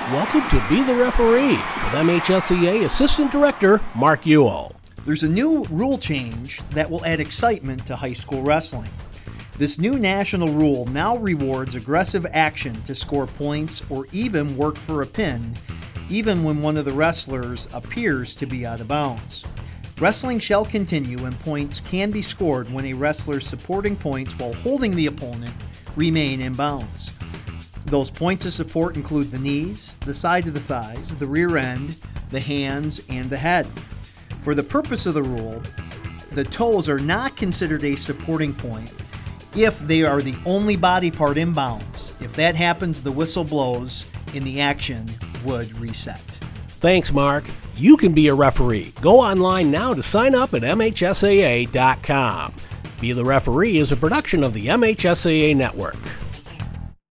Welcome to Be the Referee with MHSAA Assistant Director Mark Ewell. There's a new rule change that will add excitement to high school wrestling. This new national rule now rewards aggressive action to score points or even work for a pin, even when one of the wrestlers appears to be out of bounds. Wrestling shall continue and points can be scored when a wrestler's supporting points while holding the opponent remain in bounds. Those points of support include the knees, the side of the thighs, the rear end, the hands, and the head. For the purpose of the rule, the toes are not considered a supporting point if they are the only body part in bounds. If that happens, the whistle blows and the action would reset. Thanks, Mark. You can be a referee. Go online now to sign up at MHSAA.com. Be the Referee is a production of the MHSAA Network.